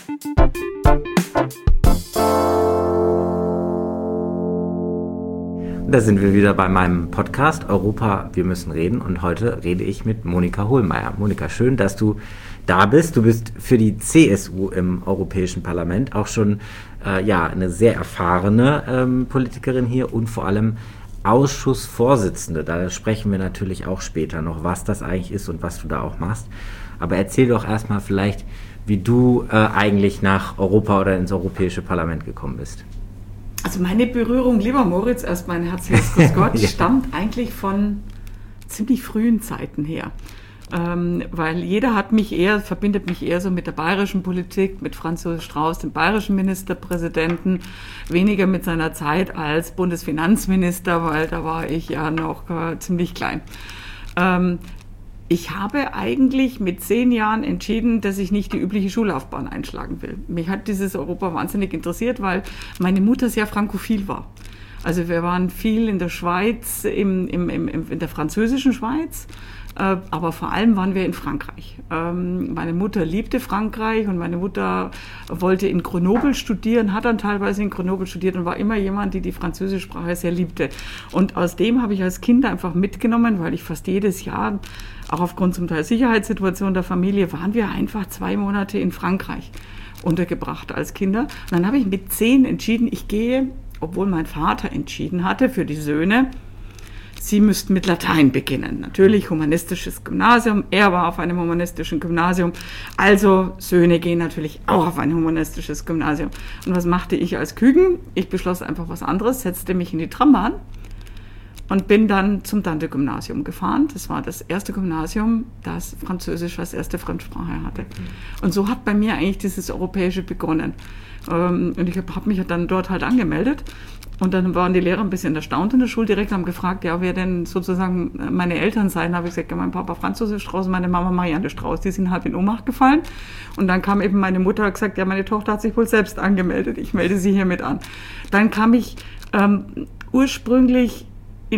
Da sind wir wieder bei meinem Podcast Europa, wir müssen reden, und heute rede ich mit Monika Hohlmeier. Monika, schön, dass du da bist. Du bist für die CSU im Europäischen Parlament auch schon eine sehr erfahrene Politikerin hier und vor allem Ausschussvorsitzende. Da sprechen wir natürlich auch später noch, was das eigentlich ist und was du da auch machst. Aber erzähl doch erstmal vielleicht, wie du eigentlich nach Europa oder ins Europäische Parlament gekommen bist. Also meine Berührung, lieber Moritz, erstmal ein herzliches Grüß Gott, stammt eigentlich von ziemlich frühen Zeiten her. Weil jeder verbindet mich eher so mit der bayerischen Politik, mit Franz Josef Strauß, dem bayerischen Ministerpräsidenten, weniger mit seiner Zeit als Bundesfinanzminister, weil da war ich ja noch ziemlich klein. Ich habe eigentlich mit 10 Jahren entschieden, dass ich nicht die übliche Schullaufbahn einschlagen will. Mich hat dieses Europa wahnsinnig interessiert, weil meine Mutter sehr frankophil war. Also wir waren viel in der Schweiz, in der französischen Schweiz, aber vor allem waren wir in Frankreich. Meine Mutter liebte Frankreich und meine Mutter wollte in Grenoble studieren, hat dann teilweise in Grenoble studiert und war immer jemand, die französische Sprache sehr liebte. Und aus dem habe ich als Kind einfach mitgenommen, weil ich fast jedes Jahr, auch aufgrund zum Teil Sicherheitssituation der Familie, waren wir einfach 2 Monate in Frankreich untergebracht als Kinder. Und dann habe ich mit 10 entschieden, ich gehe, obwohl mein Vater entschieden hatte für die Söhne, sie müssten mit Latein beginnen. Natürlich humanistisches Gymnasium, er war auf einem humanistischen Gymnasium, also Söhne gehen natürlich auch auf ein humanistisches Gymnasium. Und was machte ich als Küken? Ich beschloss einfach was anderes, setzte mich in die Trambahn und bin dann zum Dante-Gymnasium gefahren. Das war das erste Gymnasium, das Französisch als erste Fremdsprache hatte. Und so hat bei mir eigentlich dieses Europäische begonnen. Und ich habe mich dann dort halt angemeldet. Und dann waren die Lehrer ein bisschen erstaunt in der Schuldirektor, haben gefragt, ja, wer denn sozusagen meine Eltern seien. Da habe ich gesagt, ja, mein Papa Franz Josef Strauß und meine Mama Marianne Strauß. Die sind halb in Ohnmacht gefallen. Und dann kam eben meine Mutter und hat gesagt, ja, meine Tochter hat sich wohl selbst angemeldet. Ich melde sie hiermit an. Dann kam ich ursprünglich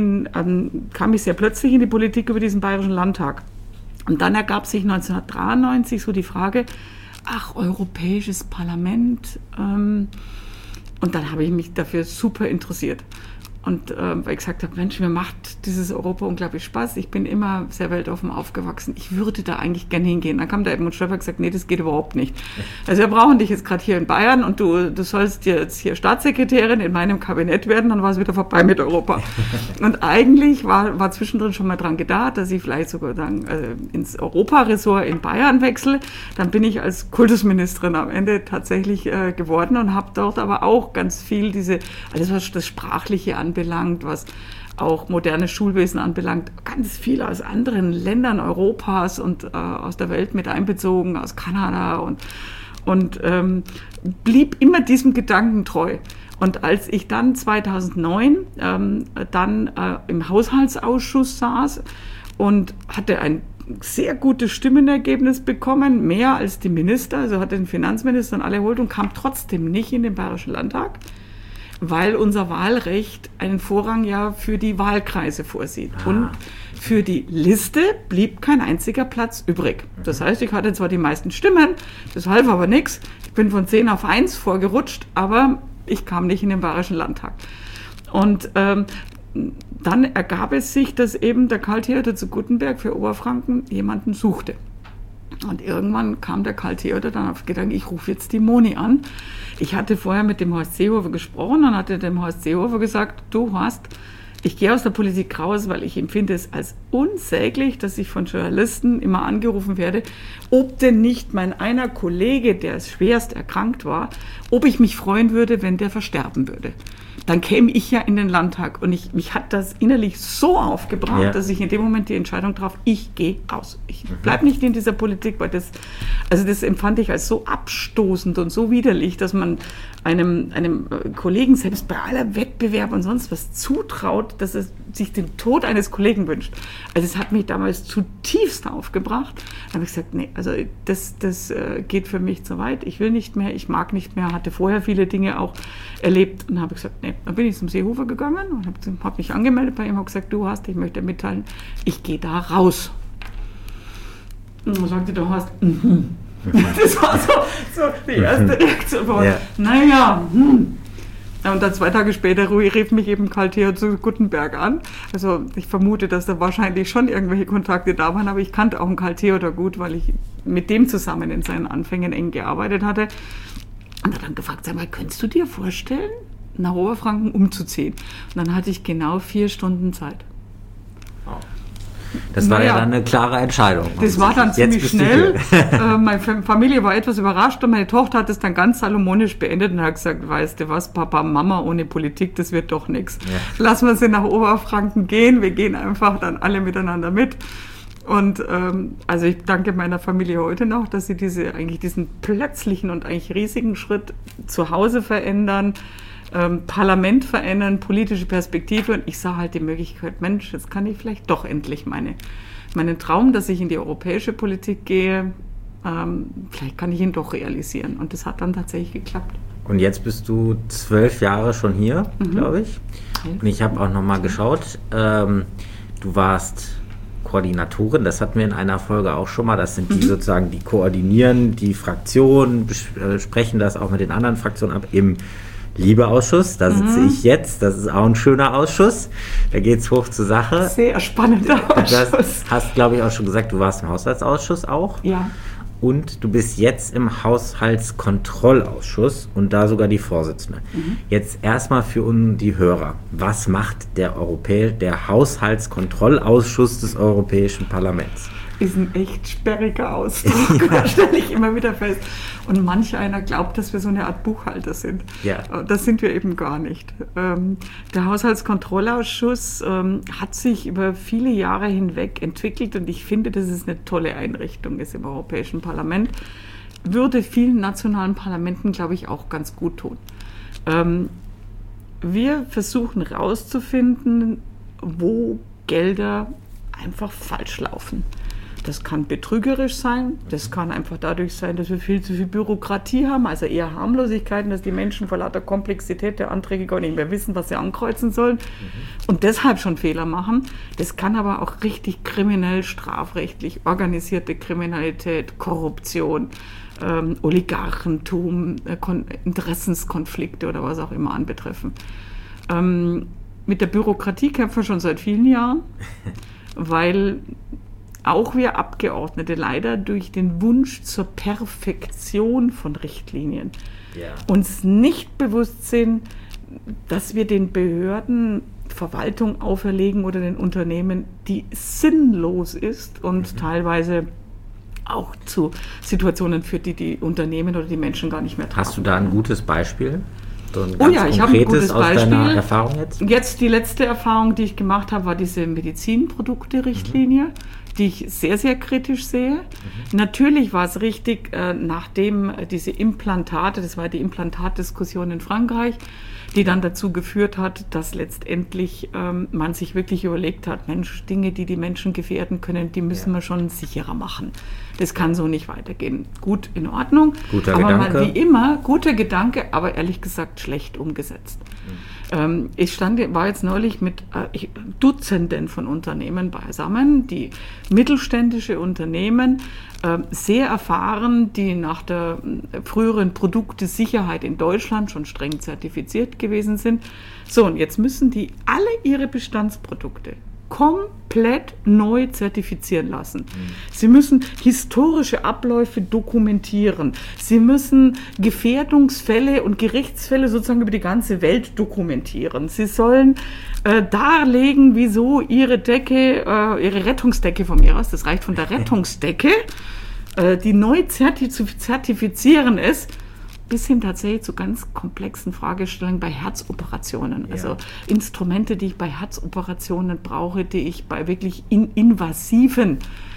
kam ich sehr plötzlich in die Politik über diesen Bayerischen Landtag. Und dann ergab sich 1993 so die Frage, Europäisches Parlament. Und dann habe ich mich dafür super interessiert. Und weil ich gesagt habe, Mensch, mir macht dieses Europa unglaublich Spaß. Ich bin immer sehr weltoffen aufgewachsen. Ich würde da eigentlich gerne hingehen. Dann kam der Edmund Stoiber und gesagt, nee, das geht überhaupt nicht. Also wir brauchen dich jetzt gerade hier in Bayern und du sollst jetzt hier Staatssekretärin in meinem Kabinett werden. Dann war es wieder vorbei mit Europa. Und eigentlich war zwischendrin schon mal dran gedacht, dass ich vielleicht sogar dann ins Europaressort in Bayern wechsle. Dann bin ich als Kultusministerin am Ende tatsächlich geworden und habe dort aber auch ganz viel alles was das Sprachliche anbelangt, was auch modernes Schulwesen anbelangt, ganz viel aus anderen Ländern Europas und aus der Welt mit einbezogen, aus Kanada und blieb immer diesem Gedanken treu. Und als ich dann 2009 im Haushaltsausschuss saß und hatte ein sehr gutes Stimmenergebnis bekommen, mehr als die Minister, also hatte den Finanzminister und alle erholt und kam trotzdem nicht in den Bayerischen Landtag, weil unser Wahlrecht einen Vorrang ja für die Wahlkreise vorsieht. Und für die Liste blieb kein einziger Platz übrig. Das heißt, ich hatte zwar die meisten Stimmen, das half aber nichts. Ich bin von 10 auf 1 vorgerutscht, aber ich kam nicht in den Bayerischen Landtag. Und dann ergab es sich, dass eben der Karl Theodor zu Guttenberg für Oberfranken jemanden suchte. Und irgendwann kam der Karl Theodor dann auf den Gedanken, ich rufe jetzt die Moni an. Ich hatte vorher mit dem Horst Seehofer gesprochen und hatte dem Horst Seehofer gesagt, du Horst, ich gehe aus der Politik raus, weil ich empfinde es als unsäglich, dass ich von Journalisten immer angerufen werde, ob denn nicht mein einer Kollege, der schwerst erkrankt war, ob ich mich freuen würde, wenn der versterben würde. Dann käme ich ja in den Landtag und mich hat das innerlich so aufgebracht, dass ich in dem Moment die Entscheidung traf, ich gehe raus. Ich bleibe nicht in dieser Politik, weil das empfand ich als so abstoßend und so widerlich, dass man einem Kollegen selbst bei aller Wettbewerb und sonst was zutraut, dass er sich den Tod eines Kollegen wünscht. Also es hat mich damals zutiefst aufgebracht. Da habe ich gesagt, nee, also das geht für mich zu weit. Ich will nicht mehr, ich mag nicht mehr, hatte vorher viele Dinge auch erlebt und habe gesagt, nee. Dann bin ich zum Seehofer gegangen und habe mich angemeldet bei ihm, habe gesagt, du Horst, ich möchte mitteilen, ich gehe da raus. Und dann sagte der Horst, Das war so So, die erste Reaktion war, Ja. naja, Ja, und dann 2 Tage später rief mich eben Karl Theo zu Guttenberg an. Also ich vermute, dass da wahrscheinlich schon irgendwelche Kontakte da waren, aber ich kannte auch einen Karl Theo da gut, weil ich mit dem zusammen in seinen Anfängen eng gearbeitet hatte. Und hat dann gefragt, sag mal, könntest du dir vorstellen, nach Oberfranken umzuziehen? Und dann hatte ich genau 4 Stunden Zeit. Das war ja dann eine klare Entscheidung. Das war dann ziemlich schnell. Meine Familie war etwas überrascht und meine Tochter hat es dann ganz salomonisch beendet und hat gesagt, weißt du was, Papa, Mama ohne Politik, das wird doch nichts. Ja. Lassen wir sie nach Oberfranken gehen, wir gehen einfach dann alle miteinander mit. Und also ich danke meiner Familie heute noch, dass sie diesen plötzlichen und eigentlich riesigen Schritt zu Hause verändern, Parlament verändern, politische Perspektive, und ich sah halt die Möglichkeit, Mensch, jetzt kann ich vielleicht doch endlich meinen Traum, dass ich in die europäische Politik gehe, vielleicht kann ich ihn doch realisieren, und das hat dann tatsächlich geklappt. Und jetzt bist du 12 Jahre schon hier, glaube ich, und ich habe auch nochmal geschaut, du warst Koordinatorin, das hatten wir in einer Folge auch schon mal, das sind die sozusagen, die koordinieren die Fraktionen, besprechen das auch mit den anderen Fraktionen ab, im Liebeausschuss, da sitze ich jetzt, das ist auch ein schöner Ausschuss, da geht's hoch zur Sache. Sehr spannender Ausschuss. Du hast, glaube ich, auch schon gesagt, du warst im Haushaltsausschuss auch. Ja. Und du bist jetzt im Haushaltskontrollausschuss und da sogar die Vorsitzende. Jetzt erstmal für die Hörer, was macht der Haushaltskontrollausschuss des Europäischen Parlaments? Ist ein echt sperriger Ausdruck, ja. Stelle ich immer wieder fest. Und manch einer glaubt, dass wir so eine Art Buchhalter sind. Ja. Das sind wir eben gar nicht. Der Haushaltskontrollausschuss hat sich über viele Jahre hinweg entwickelt, und ich finde, dass es eine tolle Einrichtung ist im Europäischen Parlament. Würde vielen nationalen Parlamenten, glaube ich, auch ganz gut tun. Wir versuchen herauszufinden, wo Gelder einfach falsch laufen. Das kann betrügerisch sein, das kann einfach dadurch sein, dass wir viel zu viel Bürokratie haben, also eher Harmlosigkeiten, dass die Menschen vor lauter Komplexität der Anträge gar nicht mehr wissen, was sie ankreuzen sollen und deshalb schon Fehler machen. Das kann aber auch richtig kriminell, strafrechtlich, organisierte Kriminalität, Korruption, Oligarchentum, Interessenskonflikte oder was auch immer anbetreffen. Mit der Bürokratie kämpfen wir schon seit vielen Jahren, weil auch wir Abgeordnete leider durch den Wunsch zur Perfektion von Richtlinien uns nicht bewusst sind, dass wir den Behörden Verwaltung auferlegen oder den Unternehmen, die sinnlos ist und teilweise auch zu Situationen führt, die die Unternehmen oder die Menschen gar nicht mehr tragen. Hast du da ein gutes Beispiel? So ein Ich habe ein gutes Beispiel. Aus deiner Erfahrung jetzt? Jetzt die letzte Erfahrung, die ich gemacht habe, war diese Medizinprodukte-Richtlinie, die ich sehr, sehr kritisch sehe. Natürlich war es richtig, nachdem diese Implantate, das war die Implantatdiskussion in Frankreich, die dann dazu geführt hat, dass letztendlich man sich wirklich überlegt hat, Mensch, Dinge, die die Menschen gefährden können, die müssen wir schon sicherer machen. Das kann so nicht weitergehen. Gut, in Ordnung. Guter aber Gedanke. Wie immer, guter Gedanke, aber ehrlich gesagt schlecht umgesetzt. Ich war jetzt neulich mit Dutzenden von Unternehmen beisammen, die mittelständische Unternehmen, sehr erfahren, die nach der früheren Produktesicherheit in Deutschland schon streng zertifiziert gewesen sind. So, und jetzt müssen die alle ihre Bestandsprodukte komplett neu zertifizieren lassen. Sie müssen historische Abläufe dokumentieren. Sie müssen Gefährdungsfälle und Gerichtsfälle sozusagen über die ganze Welt dokumentieren. Sie sollen darlegen, wieso ihre Decke, ihre Rettungsdecke von mir aus, das reicht von der Rettungsdecke, die neu zu zertifizieren ist, bis hin tatsächlich zu ganz komplexen Fragestellungen bei Herzoperationen. Ja. Also Instrumente, die ich bei Herzoperationen brauche, die ich bei wirklich invasiven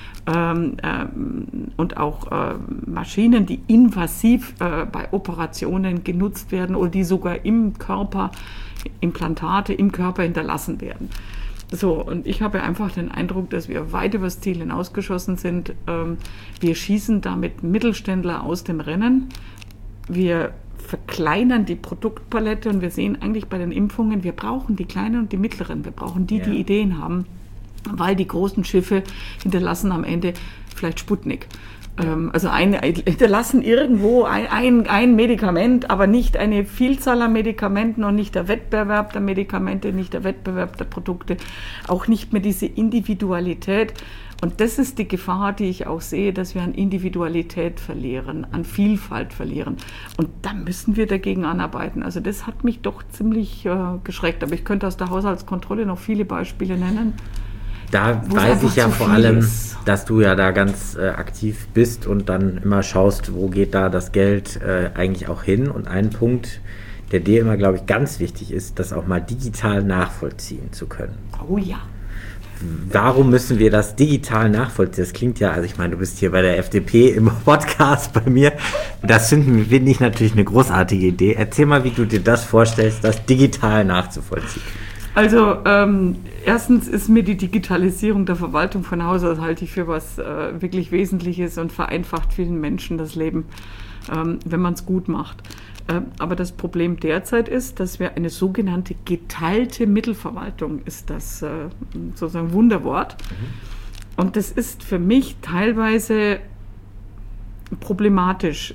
und auch Maschinen, die invasiv bei Operationen genutzt werden oder die sogar im Körper, Implantate im Körper hinterlassen werden. So, und ich habe einfach den Eindruck, dass wir weit über das Ziel hinausgeschossen sind. Wir schießen damit Mittelständler aus dem Rennen. Wir verkleinern die Produktpalette und wir sehen eigentlich bei den Impfungen, wir brauchen die kleinen und die mittleren, wir brauchen die Ideen haben, weil die großen Schiffe hinterlassen am Ende vielleicht Sputnik. Also hinterlassen irgendwo ein Medikament, aber nicht eine Vielzahl an Medikamenten und nicht der Wettbewerb der Medikamente, nicht der Wettbewerb der Produkte, auch nicht mehr diese Individualität. Und das ist die Gefahr, die ich auch sehe, dass wir an Individualität verlieren, an Vielfalt verlieren. Und da müssen wir dagegen anarbeiten. Also das hat mich doch ziemlich geschreckt. Aber ich könnte aus der Haushaltskontrolle noch viele Beispiele nennen. Da weiß ich ja vor allem, dass du ja da ganz aktiv bist und dann immer schaust, wo geht da das Geld eigentlich auch hin. Und ein Punkt, der dir immer, glaube ich, ganz wichtig ist, das auch mal digital nachvollziehen zu können. Oh ja. Warum müssen wir das digital nachvollziehen? Das klingt ja, also ich meine, du bist hier bei der FDP im Podcast bei mir. Das finde ich natürlich eine großartige Idee. Erzähl mal, wie du dir das vorstellst, das digital nachzuvollziehen. Also erstens ist mir die Digitalisierung der Verwaltung von Hause, halte ich für was wirklich Wesentliches und vereinfacht vielen Menschen das Leben, wenn man es gut macht. Aber das Problem derzeit ist, dass wir eine sogenannte geteilte Mittelverwaltung, ist das sozusagen Wunderwort. Und das ist für mich teilweise problematisch,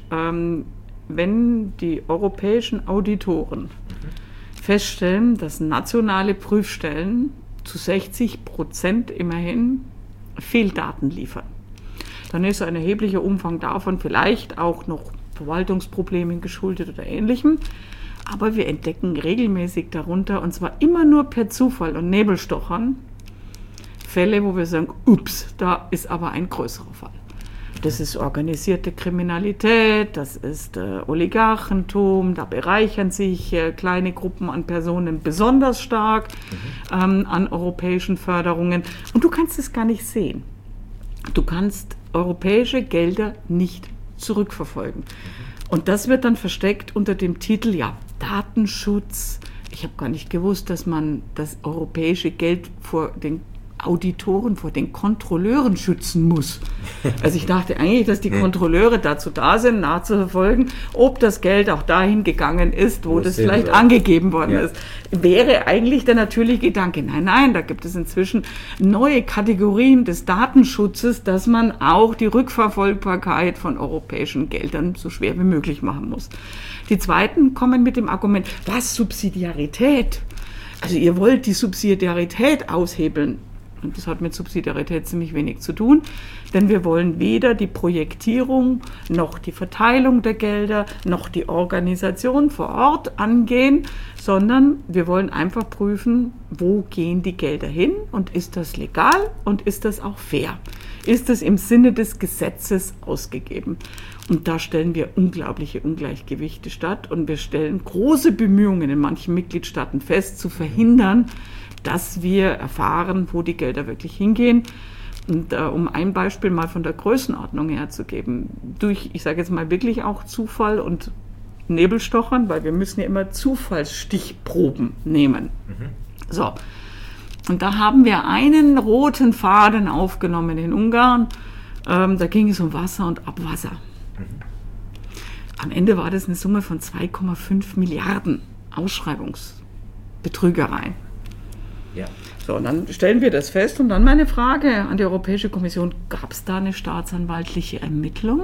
wenn die europäischen Auditoren feststellen, dass nationale Prüfstellen zu 60% immerhin Fehldaten liefern. Dann ist ein erheblicher Umfang davon vielleicht auch noch Verwaltungsproblemen geschuldet oder Ähnlichem. Aber wir entdecken regelmäßig darunter, und zwar immer nur per Zufall und Nebelstochern, Fälle, wo wir sagen, ups, da ist aber ein größerer Fall. Das ist organisierte Kriminalität, das ist Oligarchentum, da bereichern sich kleine Gruppen an Personen besonders stark an europäischen Förderungen. Und du kannst es gar nicht sehen. Du kannst europäische Gelder nicht zurückverfolgen. Und das wird dann versteckt unter dem Titel, ja, Datenschutz. Ich habe gar nicht gewusst, dass man das europäische Geld vor den Auditoren, vor den Kontrolleuren schützen muss. Also ich dachte eigentlich, dass die Kontrolleure dazu da sind, nachzuverfolgen, ob das Geld auch dahin gegangen ist, wo das vielleicht angegeben worden ist. Wäre eigentlich der natürliche Gedanke. Nein, da gibt es inzwischen neue Kategorien des Datenschutzes, dass man auch die Rückverfolgbarkeit von europäischen Geldern so schwer wie möglich machen muss. Die Zweiten kommen mit dem Argument, was, Subsidiarität? Also ihr wollt die Subsidiarität aushebeln. Und das hat mit Subsidiarität ziemlich wenig zu tun, denn wir wollen weder die Projektierung noch die Verteilung der Gelder noch die Organisation vor Ort angehen, sondern wir wollen einfach prüfen, wo gehen die Gelder hin und ist das legal und ist das auch fair? Ist das im Sinne des Gesetzes ausgegeben? Und da stellen wir unglaubliche Ungleichgewichte statt und wir stellen große Bemühungen in manchen Mitgliedstaaten fest, zu verhindern, dass wir erfahren, wo die Gelder wirklich hingehen. Und um ein Beispiel mal von der Größenordnung herzugeben, durch, ich sage jetzt mal wirklich auch Zufall und Nebelstochern, weil wir müssen ja immer Zufallsstichproben nehmen. So, und da haben wir einen roten Faden aufgenommen in Ungarn. Da ging es um Wasser und Abwasser. Am Ende war das eine Summe von 2,5 Milliarden Ausschreibungsbetrügereien. Ja. So, und dann stellen wir das fest und dann meine Frage an die Europäische Kommission, gab es da eine staatsanwaltliche Ermittlung?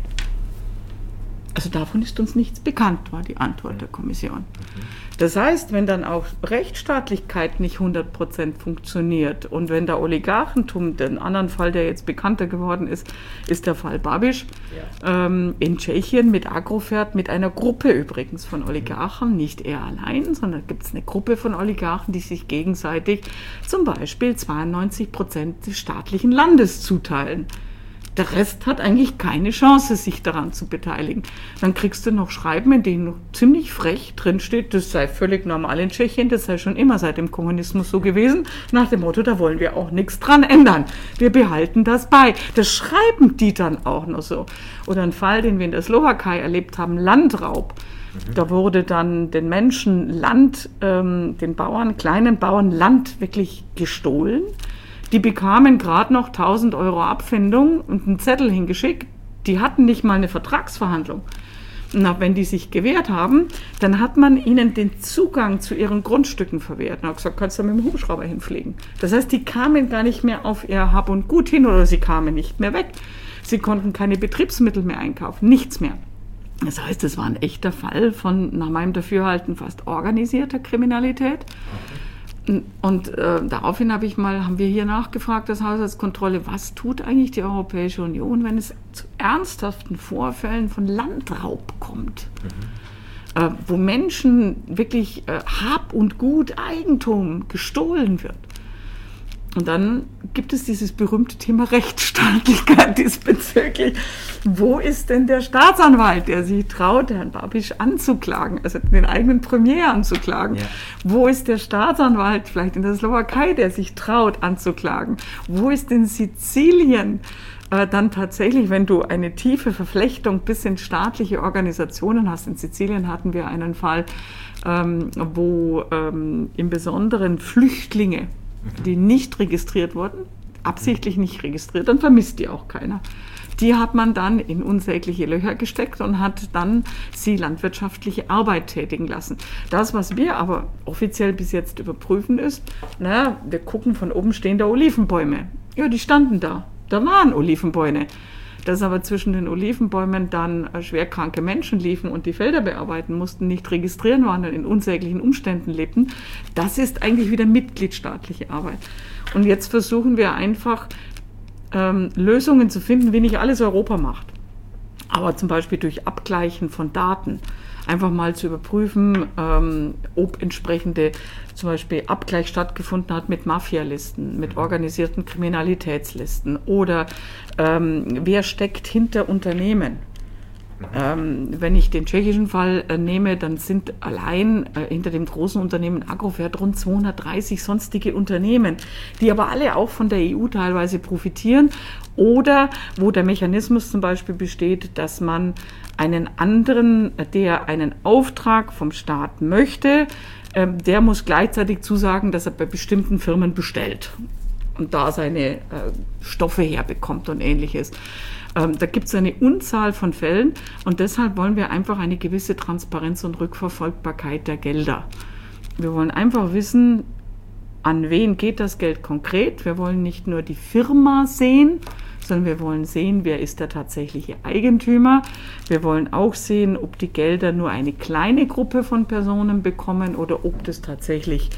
Also davon ist uns nichts bekannt, war die Antwort der Kommission. Das heißt, wenn dann auch Rechtsstaatlichkeit nicht 100% funktioniert und wenn der Oligarchentum, den anderen Fall, der jetzt bekannter geworden ist, ist der Fall Babiš in Tschechien mit Agrofert, mit einer Gruppe übrigens von Oligarchen, nicht er allein, sondern gibt es eine Gruppe von Oligarchen, die sich gegenseitig zum Beispiel 92% des staatlichen Landes zuteilen. Der Rest hat eigentlich keine Chance, sich daran zu beteiligen. Dann kriegst du noch Schreiben, in denen ziemlich frech drinsteht, das sei völlig normal in Tschechien, das sei schon immer seit dem Kommunismus so gewesen, nach dem Motto, da wollen wir auch nichts dran ändern. Wir behalten das bei. Das schreiben die dann auch noch so. Oder ein Fall, den wir in der Slowakei erlebt haben, Landraub. Da wurde dann den Menschen Land, den Bauern, kleinen Bauern Land wirklich gestohlen. Die bekamen gerade noch 1.000 Euro Abfindung und einen Zettel hingeschickt. Die hatten nicht mal eine Vertragsverhandlung. Na, wenn die sich gewehrt haben, dann hat man ihnen den Zugang zu ihren Grundstücken verwehrt. Und hat gesagt, kannst du mit dem Hubschrauber hinfliegen. Das heißt, die kamen gar nicht mehr auf ihr Hab und Gut hin oder sie kamen nicht mehr weg. Sie konnten keine Betriebsmittel mehr einkaufen, nichts mehr. Das heißt, es war ein echter Fall von, nach meinem Dafürhalten, fast organisierter Kriminalität. Und daraufhin haben wir hier nachgefragt, das Haushaltskontrolle, was tut eigentlich die Europäische Union, wenn es zu ernsthaften Vorfällen von Landraub kommt, wo Menschen wirklich Hab und Gut, Eigentum gestohlen wird. Und dann gibt es dieses berühmte Thema Rechtsstaatlichkeit diesbezüglich. Wo ist denn der Staatsanwalt, der sich traut, Herrn Babiš anzuklagen, also den eigenen Premier anzuklagen? Ja. Wo ist der Staatsanwalt, vielleicht in der Slowakei, der sich traut anzuklagen? Wo ist in Sizilien dann tatsächlich, wenn du eine tiefe Verflechtung bis in staatliche Organisationen hast? In Sizilien hatten wir einen Fall, wo im Besonderen Flüchtlinge, die nicht registriert wurden, absichtlich nicht registriert, dann vermisst die auch keiner. Die hat man dann in unsägliche Löcher gesteckt und hat dann sie landwirtschaftliche Arbeit tätigen lassen. Das, was wir aber offiziell bis jetzt überprüfen, ist, wir gucken von oben stehen da Olivenbäume. Ja, die standen da. Da waren Olivenbäume. Dass aber zwischen den Olivenbäumen dann schwerkranke Menschen liefen und die Felder bearbeiten mussten, nicht registrieren waren und in unsäglichen Umständen lebten, das ist eigentlich wieder mitgliedstaatliche Arbeit. Und jetzt versuchen wir einfach, Lösungen zu finden, wie nicht alles Europa macht. Aber zum Beispiel durch Abgleichen von Daten. Einfach mal zu überprüfen, ob entsprechende zum Beispiel Abgleich stattgefunden hat mit Mafialisten, mit organisierten Kriminalitätslisten oder wer steckt hinter Unternehmen. Wenn ich den tschechischen Fall nehme, dann sind allein hinter dem großen Unternehmen Agrofert rund 230 sonstige Unternehmen, die aber alle auch von der EU teilweise profitieren oder wo der Mechanismus zum Beispiel besteht, dass man einen anderen, der einen Auftrag vom Staat möchte, der muss gleichzeitig zusagen, dass er bei bestimmten Firmen bestellt und da seine Stoffe herbekommt und Ähnliches. Da gibt es eine Unzahl von Fällen und deshalb wollen wir einfach eine gewisse Transparenz und Rückverfolgbarkeit der Gelder. Wir wollen einfach wissen, an wen geht das Geld konkret. Wir wollen nicht nur die Firma sehen, sondern wir wollen sehen, wer ist der tatsächliche Eigentümer. Wir wollen auch sehen, ob die Gelder nur eine kleine Gruppe von Personen bekommen oder ob das tatsächlich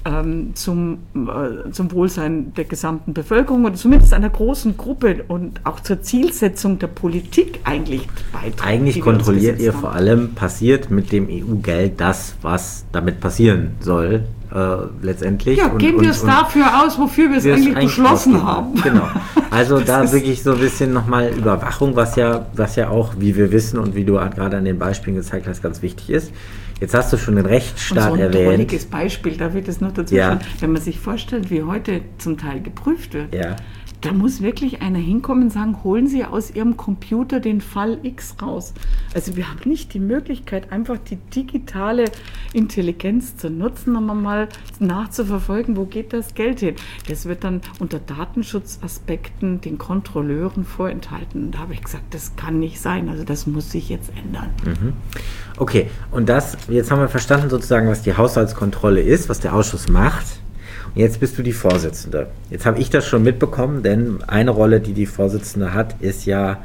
zum Wohlsein der gesamten Bevölkerung oder zumindest einer großen Gruppe und auch zur Zielsetzung der Politik eigentlich beiträgt. Eigentlich kontrolliert ihr vor allem, passiert mit dem EU-Geld das, was damit passieren soll, letztendlich. Ja, geben wir es dafür aus, wofür wir es eigentlich beschlossen haben. Genau. Also da wirklich so ein bisschen nochmal Überwachung, was ja auch, wie wir wissen und wie du gerade an den Beispielen gezeigt hast, ganz wichtig ist. Jetzt hast du schon den Rechtsstaat erwähnt. So ein drolliges Beispiel, da wird es noch dazu schon, wenn man sich vorstellt, wie heute zum Teil geprüft wird. Ja. Da muss wirklich einer hinkommen und sagen, holen Sie aus Ihrem Computer den Fall X raus. Also wir haben nicht die Möglichkeit, einfach die digitale Intelligenz zu nutzen, um mal nachzuverfolgen, wo geht das Geld hin. Das wird dann unter Datenschutzaspekten den Kontrolleuren vorenthalten. Und da habe ich gesagt, das kann nicht sein. Also das muss sich jetzt ändern. Mhm. Okay, und jetzt haben wir verstanden sozusagen, was die Haushaltskontrolle ist, was der Ausschuss macht. Jetzt bist du die Vorsitzende. Jetzt habe ich das schon mitbekommen, denn eine Rolle, die die Vorsitzende hat, ist ja,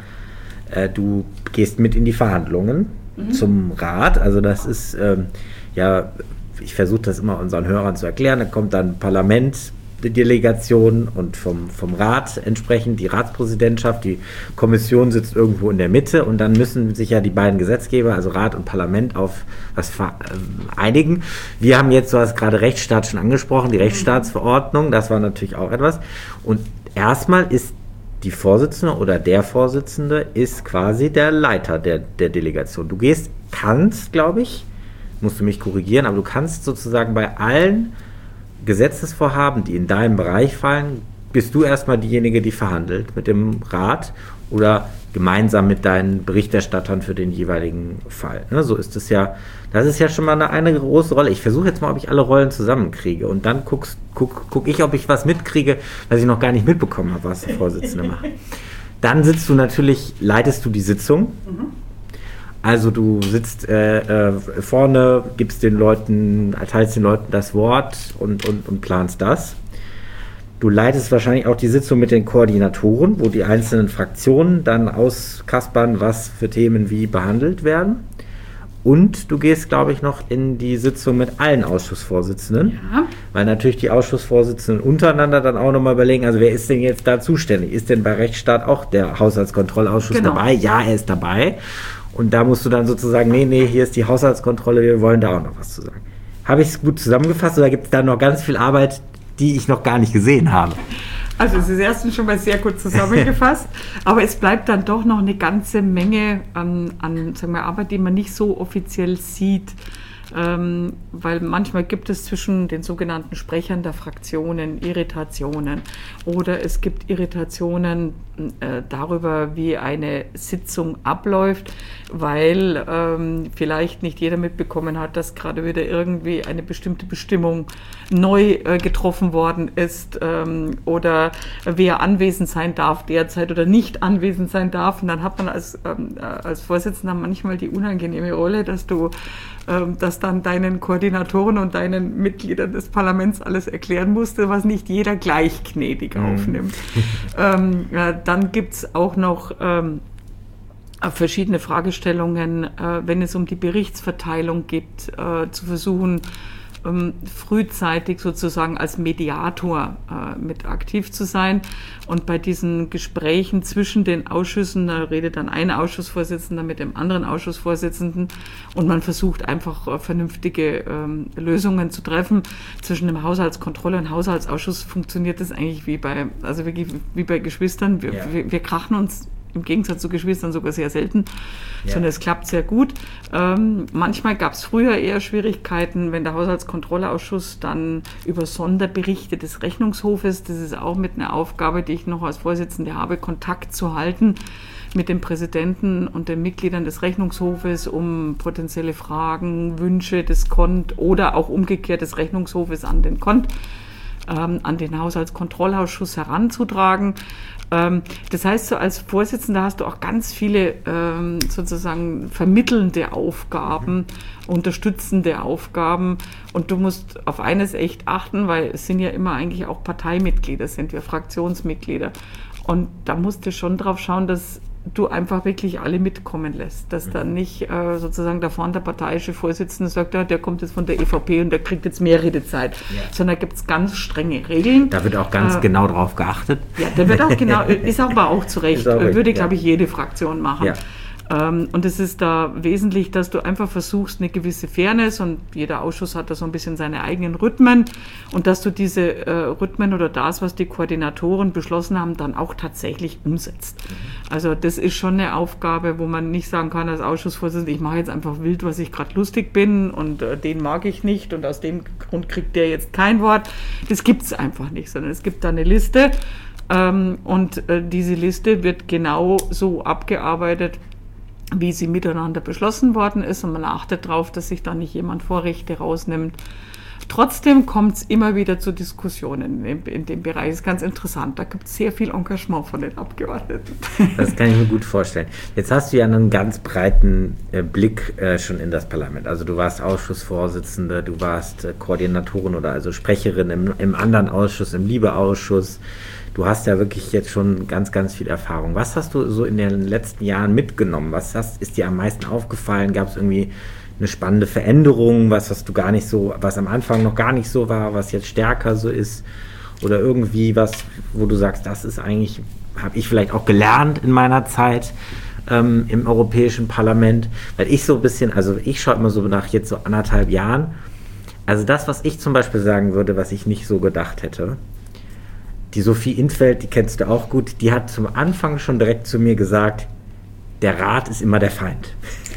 du gehst mit in die Verhandlungen zum Rat. Also das ist, ich versuche das immer unseren Hörern zu erklären. Da kommt dann Parlament, die Delegation und vom Rat entsprechend die Ratspräsidentschaft. Die Kommission sitzt irgendwo in der Mitte und dann müssen sich ja die beiden Gesetzgeber, also Rat und Parlament, auf was einigen. Wir haben jetzt, du hast gerade Rechtsstaat schon angesprochen, die Rechtsstaatsverordnung, das war natürlich auch etwas. Und erstmal ist die Vorsitzende oder der Vorsitzende ist quasi der Leiter der Delegation. Du kannst, glaube ich, musst du mich korrigieren, aber du kannst sozusagen bei allen Gesetzesvorhaben, die in deinem Bereich fallen, bist du erstmal diejenige, die verhandelt mit dem Rat oder gemeinsam mit deinen Berichterstattern für den jeweiligen Fall. Ne, so ist es ja, das ist ja schon mal eine große Rolle. Ich versuche jetzt mal, ob ich alle Rollen zusammenkriege und dann guck ich, ob ich was mitkriege, was ich noch gar nicht mitbekommen habe, was der Vorsitzende macht. Dann leitest du die Sitzung. Also du sitzt vorne, teilst den Leuten das Wort und planst das. Du leitest wahrscheinlich auch die Sitzung mit den Koordinatoren, wo die einzelnen Fraktionen dann auskaspern, was für Themen wie behandelt werden. Und du gehst, glaube ich, noch in die Sitzung mit allen Ausschussvorsitzenden, weil natürlich die Ausschussvorsitzenden untereinander dann auch nochmal überlegen, also wer ist denn jetzt da zuständig? Ist denn bei Rechtsstaat auch der Haushaltskontrollausschuss dabei? Ja, er ist dabei. Und da musst du dann sozusagen, nee, hier ist die Haushaltskontrolle, wir wollen da auch noch was zu sagen. Habe ich es gut zusammengefasst oder gibt es da noch ganz viel Arbeit, die ich noch gar nicht gesehen habe? Also es ist erstens schon mal sehr gut zusammengefasst, aber es bleibt dann doch noch eine ganze Menge an sagen wir, Arbeit, die man nicht so offiziell sieht. Weil manchmal gibt es zwischen den sogenannten Sprechern der Fraktionen Irritationen oder es gibt Irritationen darüber, wie eine Sitzung abläuft, weil vielleicht nicht jeder mitbekommen hat, dass gerade wieder irgendwie eine bestimmte Bestimmung neu getroffen worden ist oder wer anwesend sein darf derzeit oder nicht anwesend sein darf. Und dann hat man als Vorsitzender manchmal die unangenehme Rolle, dass dann deinen Koordinatoren und deinen Mitgliedern des Parlaments alles erklären musste, was nicht jeder gleich gnädig aufnimmt. Dann gibt's auch noch verschiedene Fragestellungen, wenn es um die Berichtsverteilung geht, zu versuchen, frühzeitig sozusagen als Mediator mit aktiv zu sein. Und bei diesen Gesprächen zwischen den Ausschüssen, da redet dann ein Ausschussvorsitzender mit dem anderen Ausschussvorsitzenden und man versucht einfach vernünftige Lösungen zu treffen. Zwischen dem Haushaltskontrolle und Haushaltsausschuss funktioniert das eigentlich wie bei Geschwistern. Wir krachen uns im Gegensatz zu Geschwistern sogar sehr selten, sondern es klappt sehr gut. Manchmal gab es früher eher Schwierigkeiten, wenn der Haushaltskontrollausschuss dann über Sonderberichte des Rechnungshofes, das ist auch mit einer Aufgabe, die ich noch als Vorsitzende habe, Kontakt zu halten mit dem Präsidenten und den Mitgliedern des Rechnungshofes, um potenzielle Fragen, Wünsche des KONT oder auch umgekehrt des Rechnungshofes an den KONT, an den Haushaltskontrollausschuss heranzutragen. Das heißt, so als Vorsitzender hast du auch ganz viele sozusagen vermittelnde Aufgaben, unterstützende Aufgaben und du musst auf eines echt achten, weil es sind ja immer eigentlich auch Parteimitglieder, sind wir Fraktionsmitglieder und da musst du schon drauf schauen, dass du einfach wirklich alle mitkommen lässt, dass dann nicht sozusagen da vorne der parteiische Vorsitzende sagt, ja, der kommt jetzt von der EVP und der kriegt jetzt mehr Redezeit, sondern da gibt es ganz strenge Regeln. Da wird auch ganz genau drauf geachtet. Ja, da wird auch genau, ist aber auch zu Recht, würde, glaube ich, jede Fraktion machen. Ja. Und es ist da wesentlich, dass du einfach versuchst, eine gewisse Fairness und jeder Ausschuss hat da so ein bisschen seine eigenen Rhythmen und dass du diese Rhythmen oder das, was die Koordinatoren beschlossen haben, dann auch tatsächlich umsetzt. Also das ist schon eine Aufgabe, wo man nicht sagen kann als Ausschussvorsitzender, ich mache jetzt einfach wild, was ich gerade lustig bin und den mag ich nicht und aus dem Grund kriegt der jetzt kein Wort. Das gibt es einfach nicht, sondern es gibt da eine Liste und diese Liste wird genau so abgearbeitet, wie sie miteinander beschlossen worden ist und man achtet darauf, dass sich da nicht jemand Vorrechte rausnimmt. Trotzdem kommt es immer wieder zu Diskussionen in dem Bereich. Das ist ganz interessant. Da gibt es sehr viel Engagement von den Abgeordneten. Das kann ich mir gut vorstellen. Jetzt hast du ja einen ganz breiten Blick schon in das Parlament. Also du warst Ausschussvorsitzende, du warst Koordinatorin oder also Sprecherin im anderen Ausschuss, im Libe-Ausschuss. Du hast ja wirklich jetzt schon ganz, ganz viel Erfahrung. Was hast du so in den letzten Jahren mitgenommen? Was ist dir am meisten aufgefallen? Gab es irgendwie eine spannende Veränderung, was du gar nicht so, was am Anfang noch gar nicht so war, was jetzt stärker so ist? Oder irgendwie was, wo du sagst, das ist eigentlich, habe ich vielleicht auch gelernt in meiner Zeit im Europäischen Parlament? Weil ich so ein bisschen, also ich schaue immer so nach jetzt so 1,5 Jahren, also das, was ich zum Beispiel sagen würde, was ich nicht so gedacht hätte, die Sophie Intfeld, die kennst du auch gut, die hat zum Anfang schon direkt zu mir gesagt, der Rat ist immer der Feind.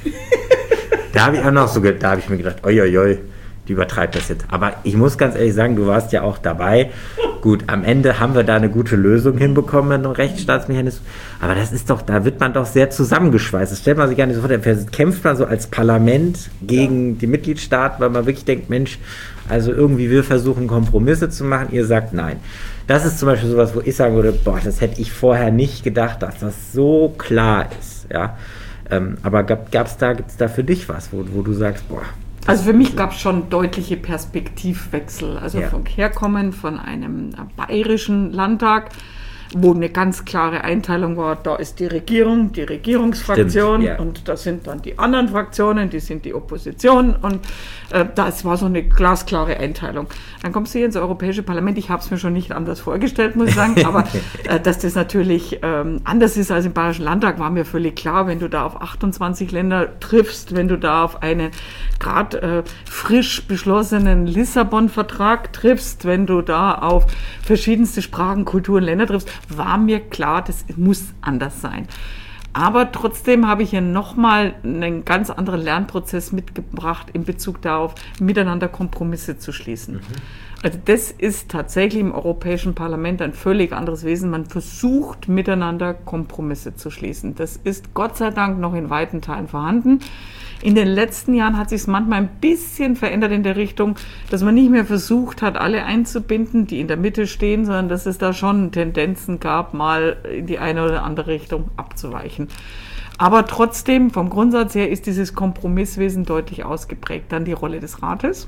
Da habe ich auch noch so, da habe ich mir gedacht, oi, die übertreibt das jetzt. Aber ich muss ganz ehrlich sagen, du warst ja auch dabei. Gut, am Ende haben wir da eine gute Lösung hinbekommen mit einem Rechtsstaatsmechanismus. Aber das ist doch, da wird man doch sehr zusammengeschweißt. Das stellt man sich gar nicht so vor. Da kämpft man so als Parlament gegen die Mitgliedstaaten, weil man wirklich denkt, Mensch, also irgendwie wir versuchen Kompromisse zu machen, ihr sagt nein. Das ist zum Beispiel sowas, wo ich sagen würde, boah, das hätte ich vorher nicht gedacht, dass das so klar ist, ja. Aber gibt's da für dich was, wo du sagst, boah, Also für mich gab es schon deutliche Perspektivwechsel. Also Ja. vom Herkommen von einem bayerischen Landtag, wo eine ganz klare Einteilung war, da ist die Regierung, die Regierungsfraktion, Stimmt, ja. und das sind dann die anderen Fraktionen, die sind die Opposition, und das war so eine glasklare Einteilung. Dann kommst du hier ins Europäische Parlament, ich habe es mir schon nicht anders vorgestellt, muss ich sagen, aber dass das natürlich anders ist als im Bayerischen Landtag, war mir völlig klar, wenn du da auf 28 Länder triffst, wenn du da auf einen gerade frisch beschlossenen Lissabon-Vertrag triffst, wenn du da auf verschiedenste Sprachen, Kulturen, Länder triffst, war mir klar, das muss anders sein. Aber trotzdem habe ich hier nochmal einen ganz anderen Lernprozess mitgebracht in Bezug darauf, miteinander Kompromisse zu schließen. Also das ist tatsächlich im Europäischen Parlament ein völlig anderes Wesen. Man versucht, miteinander Kompromisse zu schließen. Das ist Gott sei Dank noch in weiten Teilen vorhanden. In den letzten Jahren hat sich es manchmal ein bisschen verändert in der Richtung, dass man nicht mehr versucht hat, alle einzubinden, die in der Mitte stehen, sondern dass es da schon Tendenzen gab, mal in die eine oder andere Richtung abzuweichen. Aber trotzdem, vom Grundsatz her, ist dieses Kompromisswesen deutlich ausgeprägt. Dann die Rolle des Rates.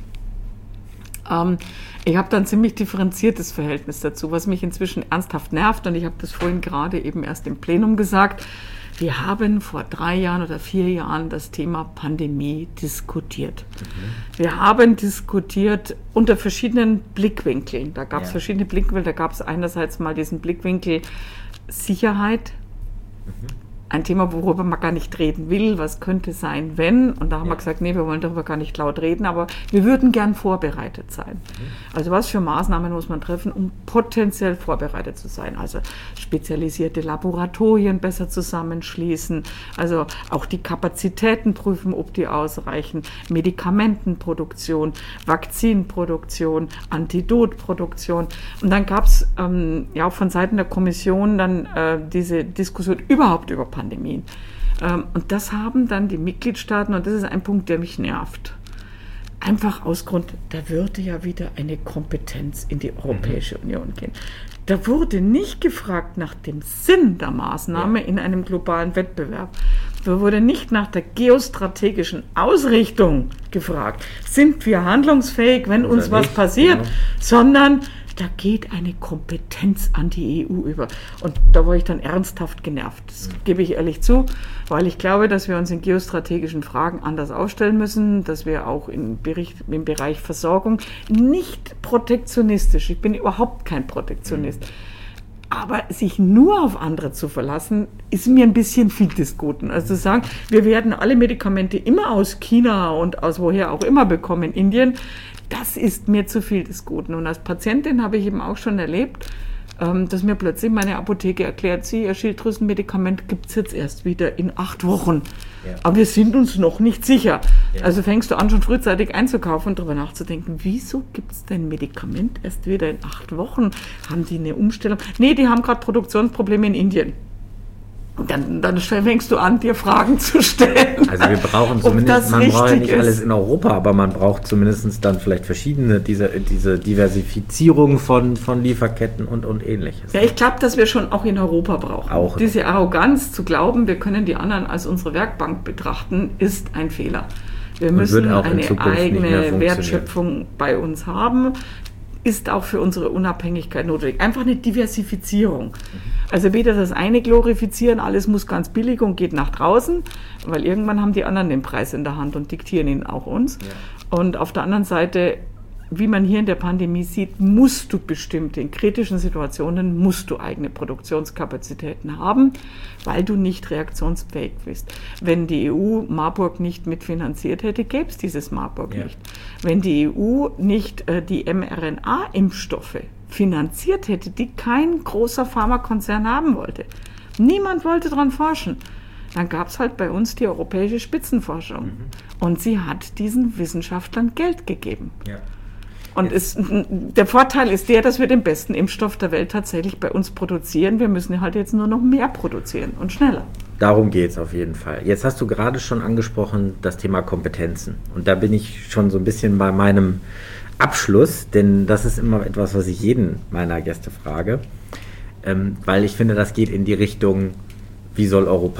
Ich habe da ein ziemlich differenziertes Verhältnis dazu, was mich inzwischen ernsthaft nervt. Und ich habe das vorhin gerade eben erst im Plenum gesagt. Wir haben vor 3 Jahren oder 4 Jahren das Thema Pandemie diskutiert. Wir haben diskutiert unter verschiedenen Blickwinkeln. Da gab es verschiedene Blickwinkel. Da gab es einerseits mal diesen Blickwinkel Sicherheit. Ein Thema, worüber man gar nicht reden will, was könnte sein, wenn. Und da haben wir gesagt, nee, wir wollen darüber gar nicht laut reden, aber wir würden gern vorbereitet sein. Also was für Maßnahmen muss man treffen, um potenziell vorbereitet zu sein? Also spezialisierte Laboratorien besser zusammenschließen, also auch die Kapazitäten prüfen, ob die ausreichen, Medikamentenproduktion, Vakzinproduktion, Antidotproduktion. Und dann gab es ja auch von Seiten der Kommission dann diese Diskussion überhaupt über Pandemien. Und das haben dann die Mitgliedstaaten, und das ist ein Punkt, der mich nervt, einfach aus Grund, da würde ja wieder eine Kompetenz in die Europäische Union gehen. Da wurde nicht gefragt nach dem Sinn der Maßnahme in einem globalen Wettbewerb. Da wurde nicht nach der geostrategischen Ausrichtung gefragt. Sind wir handlungsfähig, wenn uns was passiert? Sondern da geht eine Kompetenz an die EU über. Und da war ich dann ernsthaft genervt. Das gebe ich ehrlich zu, weil ich glaube, dass wir uns in geostrategischen Fragen anders aufstellen müssen, dass wir auch im Bereich Versorgung nicht protektionistisch, ich bin überhaupt kein Protektionist, aber sich nur auf andere zu verlassen, ist mir ein bisschen viel des Guten. Also zu sagen, wir werden alle Medikamente immer aus China und aus woher auch immer bekommen, Indien, das ist mir zu viel des Guten. Und als Patientin habe ich eben auch schon erlebt, dass mir plötzlich meine Apotheke erklärt, Ihr Schilddrüsenmedikament gibt es jetzt erst wieder in 8 Wochen. Ja. Aber wir sind uns noch nicht sicher. Ja. Also fängst du an, schon frühzeitig einzukaufen und darüber nachzudenken, wieso gibt es denn Medikament erst wieder in 8 Wochen? Haben die eine Umstellung? Nee, die haben gerade Produktionsprobleme in Indien. Und dann fängst du an, dir Fragen zu stellen. Also wir brauchen zumindest, man braucht ja nicht alles in Europa, aber man braucht zumindest dann vielleicht verschiedene, diese Diversifizierung von Lieferketten und Ähnliches. Ja, ich glaube, dass wir schon auch in Europa brauchen. Auch diese Arroganz zu glauben, wir können die anderen als unsere Werkbank betrachten, ist ein Fehler. Wir müssen eine eigene Wertschöpfung bei uns haben. Ist auch für unsere Unabhängigkeit notwendig. Einfach eine Diversifizierung. Also weder das eine glorifizieren, alles muss ganz billig und geht nach draußen, weil irgendwann haben die anderen den Preis in der Hand und diktieren ihn auch uns. Ja. Und auf der anderen Seite, wie man hier in der Pandemie sieht, musst du bestimmt in kritischen Situationen, musst du eigene Produktionskapazitäten haben, weil du nicht reaktionsfähig bist. Wenn die EU Marburg nicht mitfinanziert hätte, gäbe es dieses Marburg nicht. Wenn die EU nicht die mRNA-Impfstoffe finanziert hätte, die kein großer Pharmakonzern haben wollte, niemand wollte daran forschen, dann gab es halt bei uns die europäische Spitzenforschung. Und sie hat diesen Wissenschaftlern Geld gegeben. Ja. Und der Vorteil ist der, dass wir den besten Impfstoff der Welt tatsächlich bei uns produzieren. Wir müssen halt jetzt nur noch mehr produzieren und schneller. Darum geht es auf jeden Fall. Jetzt hast du gerade schon angesprochen, das Thema Kompetenzen. Und da bin ich schon so ein bisschen bei meinem Abschluss, denn das ist immer etwas, was ich jeden meiner Gäste frage. Weil ich finde, das geht in die Richtung, wie soll Europa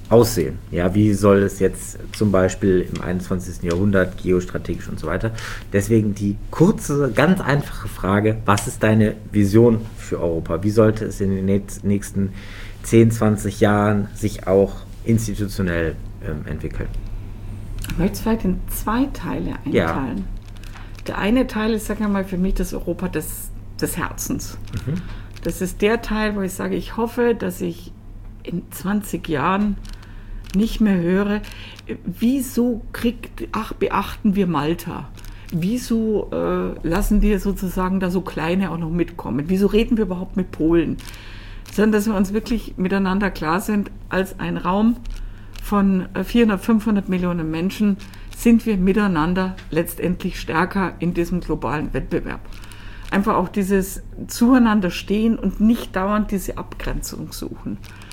aussehen? Ja, wie soll es jetzt zum Beispiel im 21. Jahrhundert geostrategisch und so weiter? Deswegen die kurze, ganz einfache Frage, was ist deine Vision für Europa? Wie sollte es in den nächsten 10, 20 Jahren sich auch institutionell entwickeln? Ich möchte es vielleicht in 2 Teile einteilen. Ja. Der eine Teil ist, sag ich mal, für mich das Europa des Herzens. Das ist der Teil, wo ich sage, ich hoffe, dass ich in 20 Jahren nicht mehr höre, wieso beachten wir Malta? Wieso lassen wir sozusagen da so Kleine auch noch mitkommen? Wieso reden wir überhaupt mit Polen? Sondern, dass wir uns wirklich miteinander klar sind, als ein Raum von 400, 500 Millionen Menschen sind wir miteinander letztendlich stärker in diesem globalen Wettbewerb. Einfach auch dieses Zueinander stehen und nicht dauernd diese Abgrenzung suchen.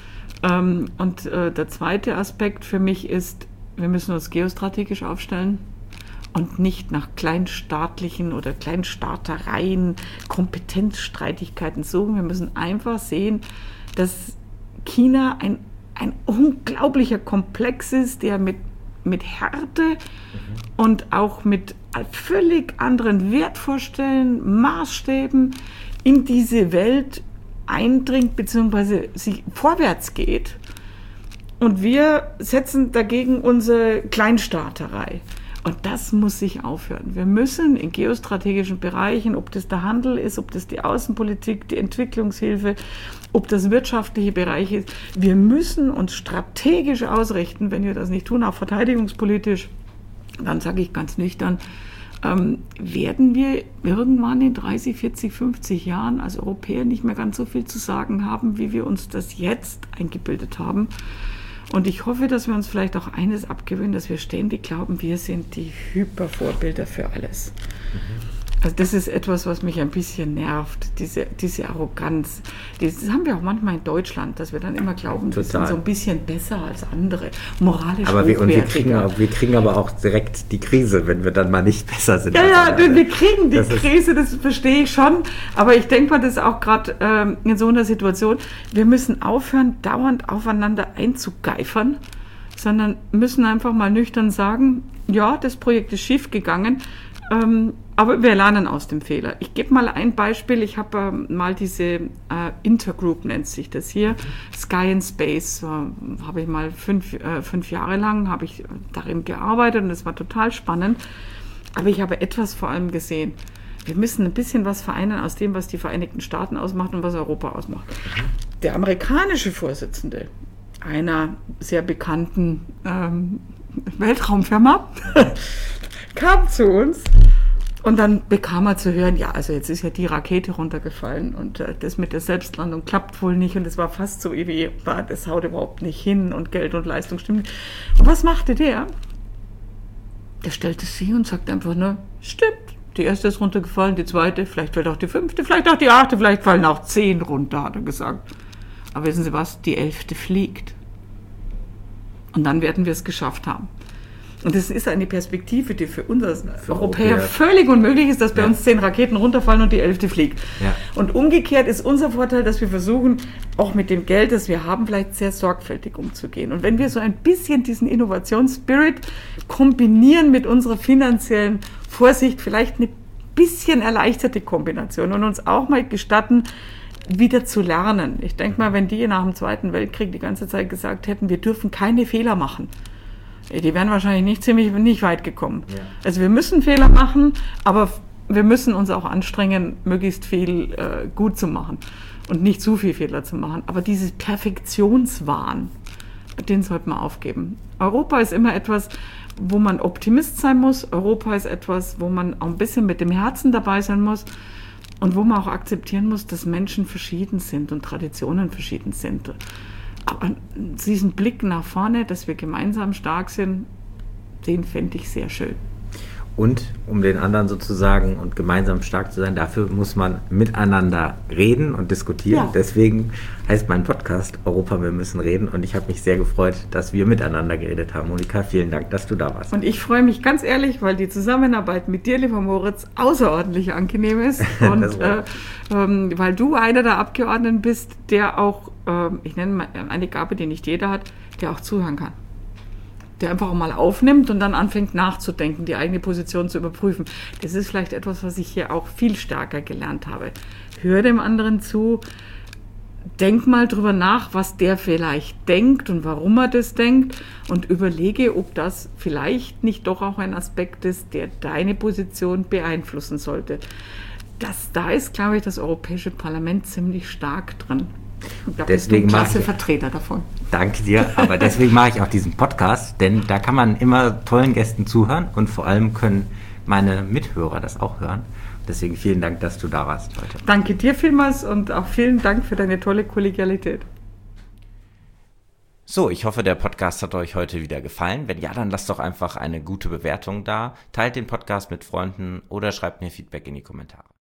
Und der zweite Aspekt für mich ist, wir müssen uns geostrategisch aufstellen und nicht nach kleinstaatlichen oder Kleinstaatereien, Kompetenzstreitigkeiten suchen. Wir müssen einfach sehen, dass China ein unglaublicher Komplex ist, der mit Härte und auch mit völlig anderen Wertvorstellungen, Maßstäben in diese Welt eindringt bzw. sich vorwärts geht. Und wir setzen dagegen unsere Kleinstaaterei. Und das muss sich aufhören. Wir müssen in geostrategischen Bereichen, ob das der Handel ist, ob das die Außenpolitik, die Entwicklungshilfe, ob das wirtschaftliche Bereich ist, wir müssen uns strategisch ausrichten. Wenn wir das nicht tun, auch verteidigungspolitisch, dann sage ich ganz nüchtern, werden wir irgendwann in 30, 40, 50 Jahren als Europäer nicht mehr ganz so viel zu sagen haben, wie wir uns das jetzt eingebildet haben. Und ich hoffe, dass wir uns vielleicht auch eines abgewöhnen, dass wir ständig glauben, wir sind die Hypervorbilder für alles. Also das ist etwas, was mich ein bisschen nervt, diese Arroganz. Das haben wir auch manchmal in Deutschland, dass wir dann immer glauben, wir sind so ein bisschen besser als andere, moralisch hochwertiger. Wir kriegen aber auch direkt die Krise, wenn wir dann mal nicht besser sind. Ja, wir kriegen die Krise, das verstehe ich schon. Aber ich denke mal, das ist auch gerade in so einer Situation, wir müssen aufhören, dauernd aufeinander einzugeifern, sondern müssen einfach mal nüchtern sagen, ja, das Projekt ist schief gegangen, aber wir lernen aus dem Fehler. Ich gebe mal ein Beispiel. Ich habe mal diese Intergroup, nennt sich das hier, Sky and Space, habe ich mal 5 Jahre lang habe ich darin gearbeitet und es war total spannend. Aber ich habe etwas vor allem gesehen. Wir müssen ein bisschen was vereinen aus dem, was die Vereinigten Staaten ausmacht und was Europa ausmacht. Der amerikanische Vorsitzende einer sehr bekannten Weltraumfirma kam zu uns und dann bekam er zu hören, ja, also jetzt ist ja die Rakete runtergefallen und das mit der Selbstlandung klappt wohl nicht und es war fast so wie, das haut überhaupt nicht hin und Geld und Leistung stimmt nicht. Und was machte der? Der stellte sich und sagte einfach nur, stimmt, die erste ist runtergefallen, die zweite, vielleicht fällt auch die 5., vielleicht auch die 8., vielleicht fallen auch 10 runter, hat er gesagt. Aber wissen Sie was, die 11. fliegt. Und dann werden wir es geschafft haben. Und das ist eine Perspektive, die für uns als Europäer völlig unmöglich ist, dass bei uns 10 Raketen runterfallen und die 11. fliegt. Ja. Und umgekehrt ist unser Vorteil, dass wir versuchen, auch mit dem Geld, das wir haben, vielleicht sehr sorgfältig umzugehen. Und wenn wir so ein bisschen diesen Innovationsspirit kombinieren mit unserer finanziellen Vorsicht, vielleicht eine bisschen erleichterte Kombination und uns auch mal gestatten, wieder zu lernen. Ich denke mal, wenn die nach dem Zweiten Weltkrieg die ganze Zeit gesagt hätten, wir dürfen keine Fehler machen, die wären wahrscheinlich nicht weit gekommen. Ja. Also wir müssen Fehler machen, aber wir müssen uns auch anstrengen, möglichst viel gut zu machen und nicht zu viel Fehler zu machen. Aber dieses Perfektionswahn, den sollte man aufgeben. Europa ist immer etwas, wo man Optimist sein muss. Europa ist etwas, wo man auch ein bisschen mit dem Herzen dabei sein muss und wo man auch akzeptieren muss, dass Menschen verschieden sind und Traditionen verschieden sind. Aber diesen Blick nach vorne, dass wir gemeinsam stark sind, den fände ich sehr schön. Und um den anderen sozusagen und gemeinsam stark zu sein, dafür muss man miteinander reden und diskutieren. Ja. Deswegen heißt mein Podcast Europa, wir müssen reden. Und ich habe mich sehr gefreut, dass wir miteinander geredet haben. Monika, vielen Dank, dass du da warst. Und ich freue mich ganz ehrlich, weil die Zusammenarbeit mit dir, lieber Moritz, außerordentlich angenehm ist. Und weil du einer der Abgeordneten bist, der auch, ich nenne mal eine Gabe, die nicht jeder hat, der auch zuhören kann. Der einfach auch mal aufnimmt und dann anfängt nachzudenken, die eigene Position zu überprüfen. Das ist vielleicht etwas, was ich hier auch viel stärker gelernt habe. Hör dem anderen zu, denk mal drüber nach, was der vielleicht denkt und warum er das denkt und überlege, ob das vielleicht nicht doch auch ein Aspekt ist, der deine Position beeinflussen sollte. Da ist, glaube ich, das Europäische Parlament ziemlich stark drin. Da bist du ein klasse Vertreter davon. Danke dir, aber deswegen mache ich auch diesen Podcast, denn da kann man immer tollen Gästen zuhören und vor allem können meine Mithörer das auch hören. Deswegen vielen Dank, dass du da warst heute. Danke dir vielmals und auch vielen Dank für deine tolle Kollegialität. So, ich hoffe, der Podcast hat euch heute wieder gefallen. Wenn ja, dann lasst doch einfach eine gute Bewertung da, teilt den Podcast mit Freunden oder schreibt mir Feedback in die Kommentare.